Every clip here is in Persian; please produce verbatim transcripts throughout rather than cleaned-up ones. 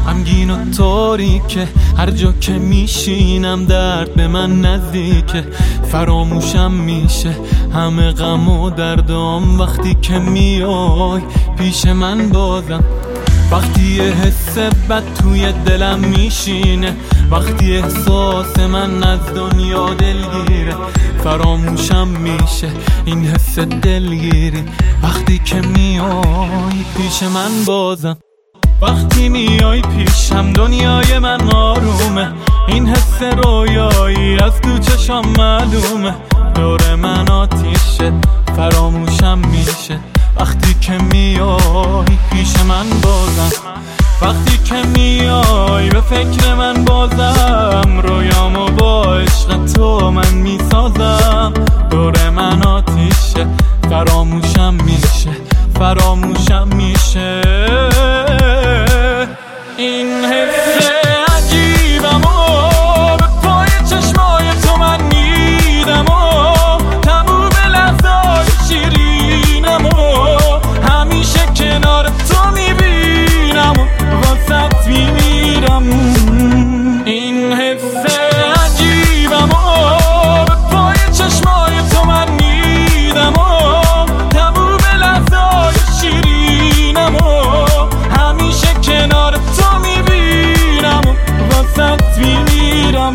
غمگین و تاریکه، هر جا که میشینم درد به من نزدیکه. فراموشم میشه همه غم و دردام وقتی که میای پیش من بازم. وقتی یه حس بد توی دلم میشینه، وقتی احساس من از دنیا دلگیره. فراموشم میشه این حس دلگیری وقتی که میای پیش من بازم. وقتی میای پیشم دنیای من آرومه، این حس رویایی از تو چشام معلومه. دور من آتیشه فراموشم میشه وقتی که میای پیش من بازم. وقتی که میای به فکر من بازم، رویامو با عشق تو من میسازم. دور من آتیشه فراموشم میشه، فراموشم میشه. این حس عجیبم و به پای چشمای تو من میدم و تموم لحظای شیرینم و همیشه کنار تو میبینم و واسط میمیرم. این حس عجیبم و به پای چشمای تو من میدم و تموم لحظای شیرینم و همیشه کنار تو میبینم و واسط میمیرم.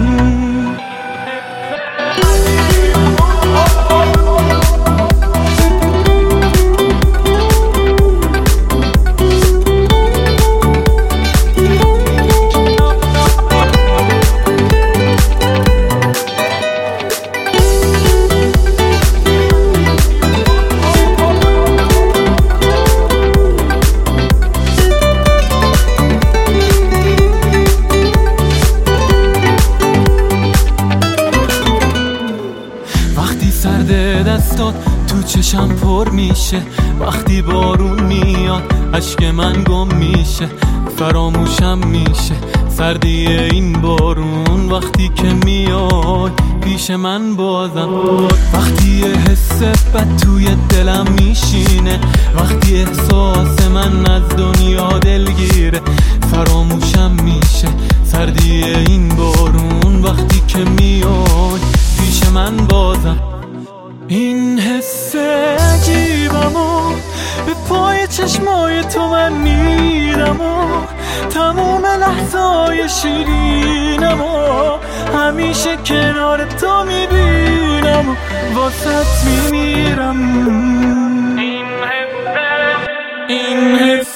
سرد دستات تو چشم پر میشه، وقتی بارون میاد اشک من گم میشه. فراموشم میشه سردی این بارون وقتی که میای پیش من بازم. وقتی یه حس بد توی دلم میشینه، وقتی احساس من از دنیا دلگیره. فراموشم میشه سردی این بارون وقتی که میای پیش من بازم. این حس عجیبم و به پای چشمای تو من میرم و تموم لحظای شیرینم و همیشه کنار تو میبینم و واسط میمیرم. این حس این حس